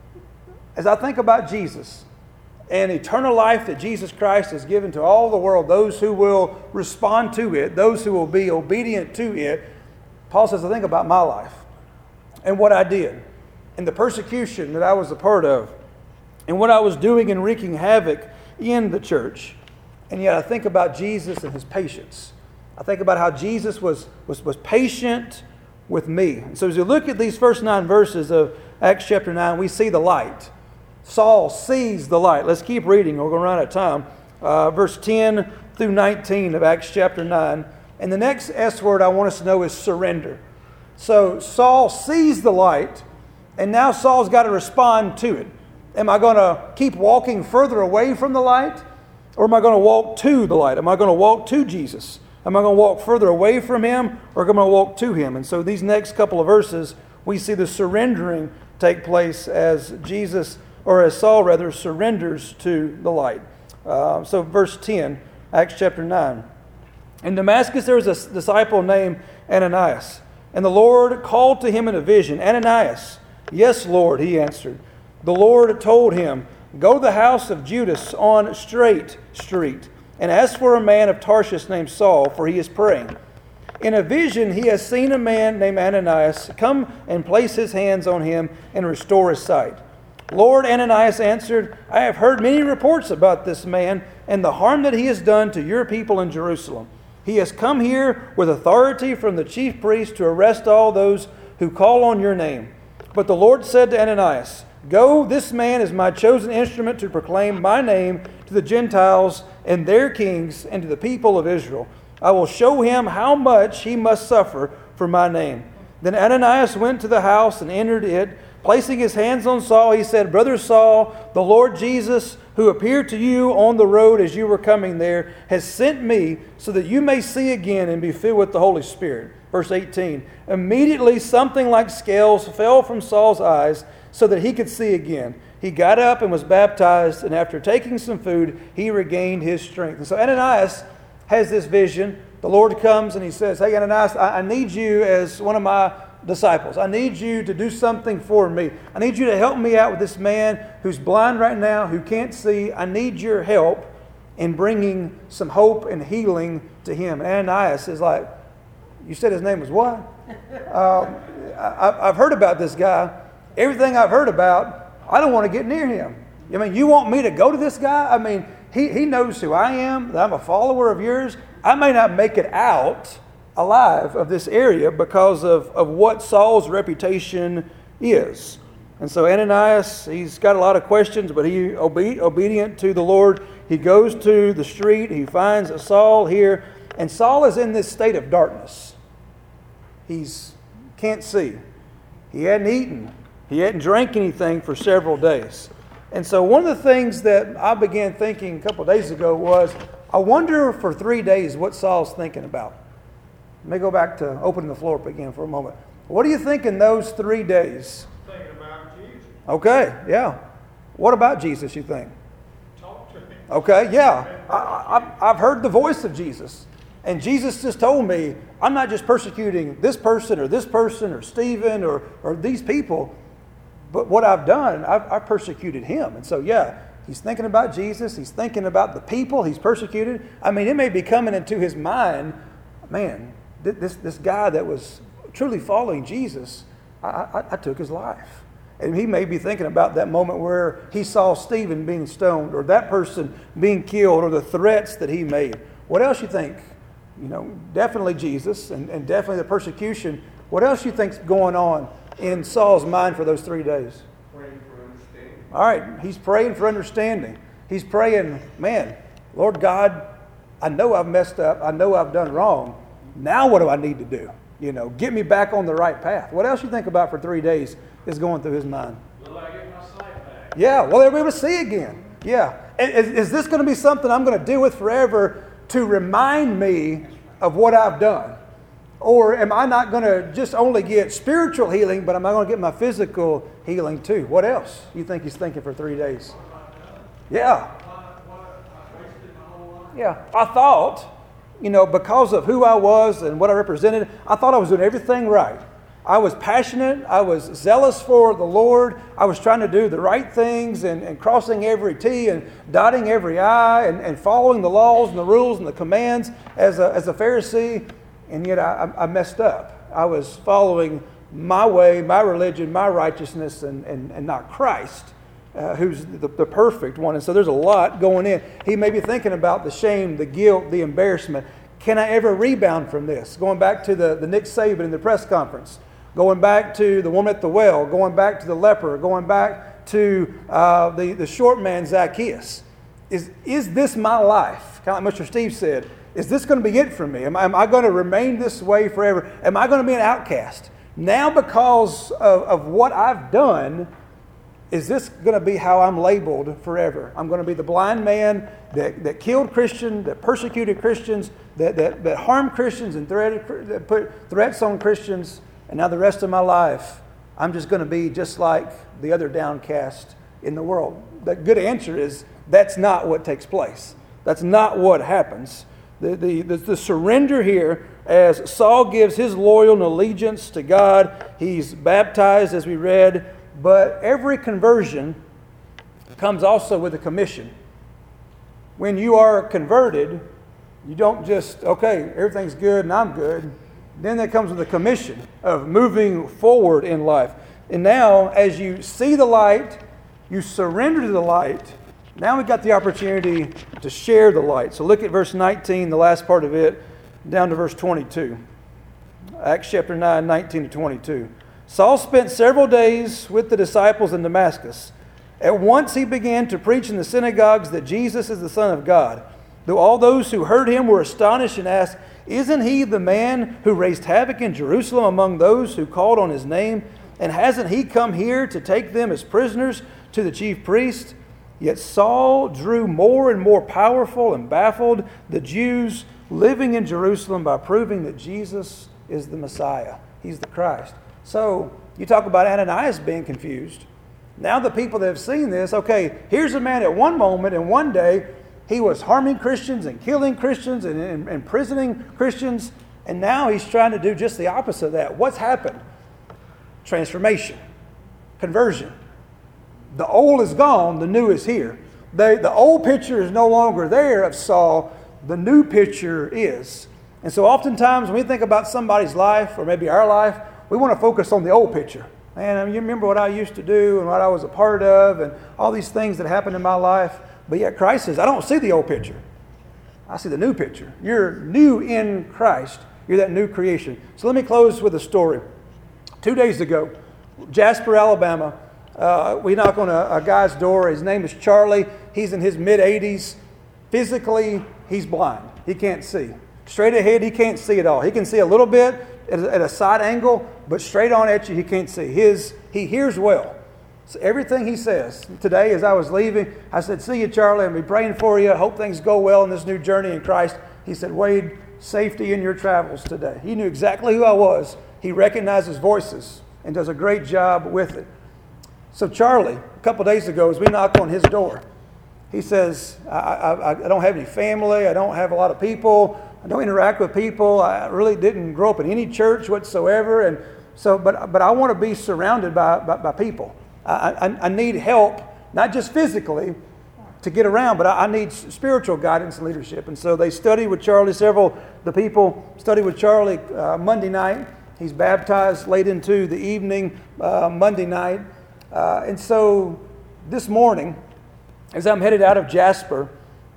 as I think about Jesus and eternal life that Jesus Christ has given to all the world, those who will respond to it, those who will be obedient to it, Paul says, I think about my life and what I did and the persecution that I was a part of and what I was doing and wreaking havoc in the church. And yet I think about Jesus and His patience. I think about how Jesus was patient with me. And so as you look at these first 9 verses of Acts chapter 9, we see the light. Saul sees the light. Let's keep reading. We're going to run out of time. Verse 10 through 19 of Acts chapter 9. And the next S word I want us to know is surrender. So Saul sees the light, and now Saul's got to respond to it. Am I going to keep walking further away from the light? Or am I going to walk to the light? Am I going to walk to Jesus? Am I going to walk further away from Him, or am I going to walk to Him? And so these next couple of verses, we see the surrendering take place as Saul surrenders to the light. So verse 10, Acts chapter 9. In Damascus there was a disciple named Ananias, and the Lord called to him in a vision, Ananias. Yes, Lord, he answered. The Lord told him, go to the house of Judas on Straight Street, and ask for a man of Tarshish named Saul, for he is praying. In a vision he has seen a man named Ananias come and place his hands on him and restore his sight. Lord, Ananias answered, I have heard many reports about this man and the harm that he has done to your people in Jerusalem. He has come here with authority from the chief priest to arrest all those who call on your name. But the Lord said to Ananias, go, this man is my chosen instrument to proclaim my name to the Gentiles and their kings and to the people of Israel. I will show him how much he must suffer for my name. Then Ananias went to the house and entered it. Placing his hands on Saul, he said, Brother Saul, the Lord Jesus, who appeared to you on the road as you were coming there, has sent me so that you may see again and be filled with the Holy Spirit. Verse 18, immediately something like scales fell from Saul's eyes so that he could see again. He got up and was baptized, and after taking some food, he regained his strength. And so Ananias has this vision. The Lord comes and He says, hey, Ananias, I need you as one of my disciples. I need you to do something for me. I need you to help me out with this man who's blind right now, who can't see. I need your help in bringing some hope and healing to him. And Ananias is like, you said his name was what? I've heard about this guy. Everything I've heard about, I don't want to get near him. I mean, you want me to go to this guy? I mean, he knows who I am, that I'm a follower of yours. I may not make it out alive of this area because of what Saul's reputation is. And so Ananias, he's got a lot of questions, but he obedient to the Lord. He goes to the street. He finds Saul here. And Saul is in this state of darkness. He's can't see. He hadn't eaten. He hadn't drank anything for several days. And so one of the things that I began thinking a couple of days ago was, I wonder for 3 days what Saul's thinking about. Let me go back to opening the floor up again for a moment. What do you think in those 3 days? Thinking about Jesus. Okay, yeah. What about Jesus, you think? Talk to him. Okay, yeah. I've heard the voice of Jesus. And Jesus just told me, I'm not just persecuting this person or Stephen or these people, but what I've done, I've persecuted him. And so, yeah, he's thinking about Jesus. He's thinking about the people he's persecuted. I mean, it may be coming into his mind, man, this guy that was truly following Jesus, I took his life. And he may be thinking about that moment where he saw Stephen being stoned or that person being killed or the threats that he made. What else you think? You know, definitely Jesus and definitely the persecution. What else you think's going on in Saul's mind for those 3 days? Praying for understanding. All right, he's praying for understanding. He's praying, man, Lord God, I know I've messed up. I know I've done wrong. Now what do I need to do? You know, get me back on the right path. What else you think about for 3 days is going through his mind? Will I get my sight back? Yeah, well, they'll be able to see again. Yeah. Is this going to be something I'm going to deal with forever to remind me of what I've done? Or am I not going to just only get spiritual healing, but am I going to get my physical healing too? What else you think he's thinking for 3 days? Yeah. Yeah. I thought, because of who I was and what I represented, I thought I was doing everything right. I was passionate. I was zealous for the Lord. I was trying to do the right things and crossing every T and dotting every I and following the laws and the rules and the commands as a Pharisee. And yet I messed up. I was following my way, my religion, my righteousness, and not Christ, who's the perfect one. And so there's a lot going in. He may be thinking about the shame, the guilt, the embarrassment. Can I ever rebound from this? Going back to the Nick Saban in the press conference. Going back to the woman at the well, going back to the leper, going back to the short man Zacchaeus. Is this my life? Kind of like Mr. Steve said, is this going to be it for me? Am I going to remain this way forever? Am I going to be an outcast? Now because of what I've done, is this going to be how I'm labeled forever? I'm going to be the blind man that killed Christians, that persecuted Christians, that harmed Christians and that put threats on Christians. And now the rest of my life, I'm just going to be just like the other downcast in the world. The good answer is that's not what takes place. That's not what happens. The surrender here, as Saul gives his loyal allegiance to God, he's baptized as we read, but every conversion comes also with a commission. When you are converted, you don't just, okay, everything's good and I'm good. Then that comes with a commission of moving forward in life. And now, as you see the light, you surrender to the light. Now we've got the opportunity to share the light. So look at verse 19, the last part of it, down to verse 22. Acts chapter 9, 19 to 22. Saul spent several days with the disciples in Damascus. At once he began to preach in the synagogues that Jesus is the Son of God. Though all those who heard him were astonished and asked, "Isn't he the man who raised havoc in Jerusalem among those who called on his name? And hasn't he come here to take them as prisoners to the chief priest?" Yet Saul drew more and more powerful and baffled the Jews living in Jerusalem by proving that Jesus is the Messiah. He's the Christ. So you talk about Ananias being confused. Now the people that have seen this, okay, here's a man at one moment and one day he was harming Christians and killing Christians and imprisoning Christians. And now he's trying to do just the opposite of that. What's happened? Transformation. Conversion. The old is gone, the new is here. The old picture is no longer there of Saul, the new picture is. And so oftentimes when we think about somebody's life, or maybe our life, we want to focus on the old picture. Man, you remember what I used to do and what I was a part of and all these things that happened in my life. But yet Christ says, I don't see the old picture. I see the new picture. You're new in Christ. You're that new creation. So let me close with a story. 2 days ago, Jasper, Alabama, we knock on a guy's door. His name is Charlie. He's in his mid-80s. Physically, he's blind. He can't see. Straight ahead, he can't see at all. He can see a little bit at a side angle, but straight on at you, he can't see. He hears well. So everything he says. Today, as I was leaving, I said, "See you, Charlie. I'll be praying for you. I hope things go well in this new journey in Christ." He said, "Wade, safety in your travels today." He knew exactly who I was. He recognizes voices and does a great job with it. So Charlie, a couple days ago, as we knocked on his door, he says, I don't have any family. I don't have a lot of people. I don't interact with people. I really didn't grow up in any church whatsoever. And so, but I want to be surrounded by people. I need help, not just physically to get around, but I need spiritual guidance and leadership. And so they studied with Charlie. Several of the people studied with Charlie Monday night. He's baptized late into the evening Monday night. And so this morning, as I'm headed out of Jasper,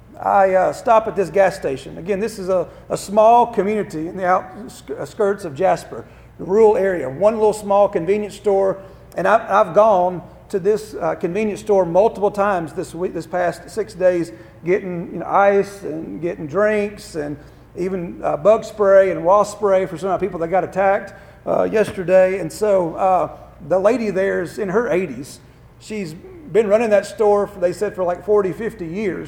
I stop at this gas station. Again, this is a small community in the outskirts of Jasper, the rural area. One little small convenience store. And I've gone to this convenience store multiple times this past 6 days, getting ice and getting drinks and even bug spray and wasp spray for some of the people that got attacked yesterday. And so the lady there is in her 80s. She's been running that store, they said, for like 40, 50 years.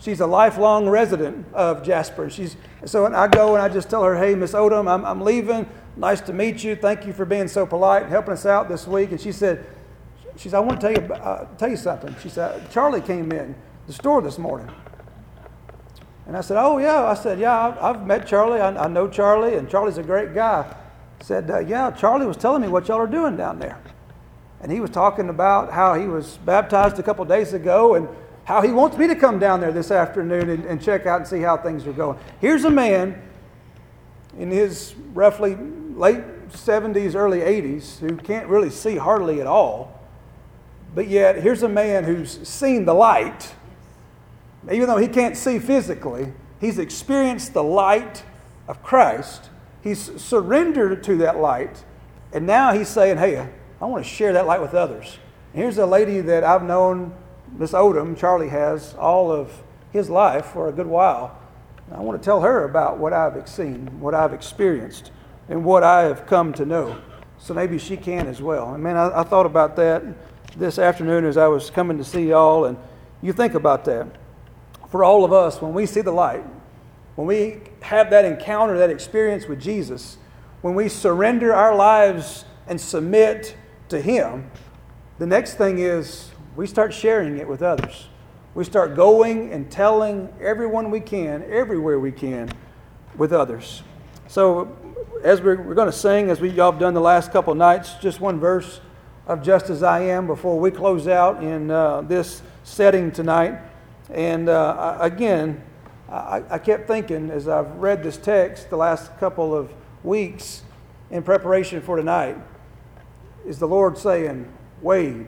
She's a lifelong resident of Jasper. So I go and I just tell her, hey, Miss Odom, I'm leaving. Nice to meet you. Thank you for being so polite and helping us out this week. And she said, I want to tell you something. She said, Charlie came in the store this morning. And I said, oh, yeah. I said, yeah, I've met Charlie. I know Charlie, and Charlie's a great guy. I said, yeah, Charlie was telling me what y'all are doing down there. And he was talking about how he was baptized a couple days ago and how he wants me to come down there this afternoon and check out and see how things are going. Here's a man in his roughly late 70s, early 80s who can't really see hardly at all. But yet, here's a man who's seen the light. Even though he can't see physically, he's experienced the light of Christ. He's surrendered to that light. And now he's saying, hey, I want to share that light with others. And here's a lady that I've known, Miss Odom, Charlie has, all of his life for a good while. And I want to tell her about what I've seen, what I've experienced, and what I have come to know. So maybe she can as well. And man, I thought about that this afternoon as I was coming to see y'all. And you think about that. For all of us, when we see the light, when we have that encounter, that experience with Jesus, when we surrender our lives and submit to Him, the next thing is we start sharing it with others. We start going and telling everyone we can, everywhere we can, with others. So as we're going to sing, as y'all have done the last couple nights, just one verse of Just As I Am before we close out in this setting tonight. And again, I kept thinking as I've read this text the last couple of weeks in preparation for tonight, is the Lord saying, Wade,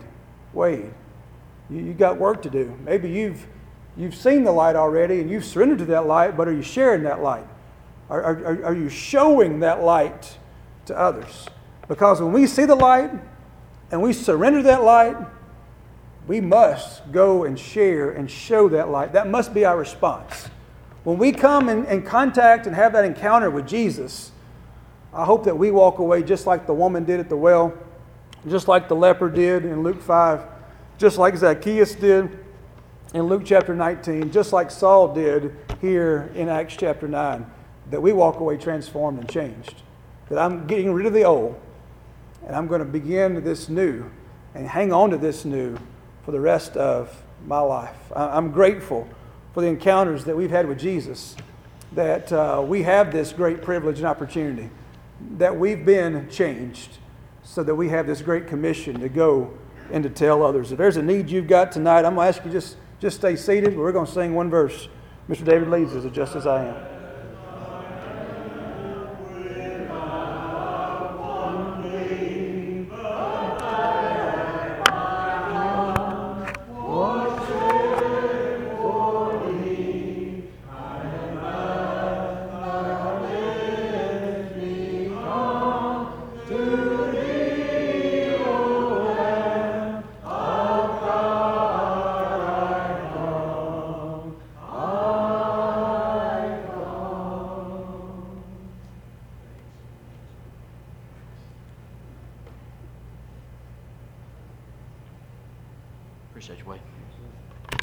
you got work to do. Maybe you've seen the light already and you've surrendered to that light, but are you sharing that light? Are you showing that light to others? Because when we see the light and we surrender that light, we must go and share and show that light. That must be our response. When we come in contact and have that encounter with Jesus, I hope that we walk away just like the woman did at the well, just like the leper did in Luke 5, just like Zacchaeus did in Luke chapter 19, just like Saul did here in Acts chapter 9, that we walk away transformed and changed. That I'm getting rid of the old, and I'm going to begin this new and hang on to this new for the rest of my life. I'm grateful for the encounters that we've had with Jesus, that we have this great privilege and opportunity, that we've been changed so that we have this great commission to go and to tell others. If there's a need you've got tonight, I'm going to ask you just stay seated. We're going to sing one verse. Mr. David leads us, Just As I Am. Appreciate you, Wade.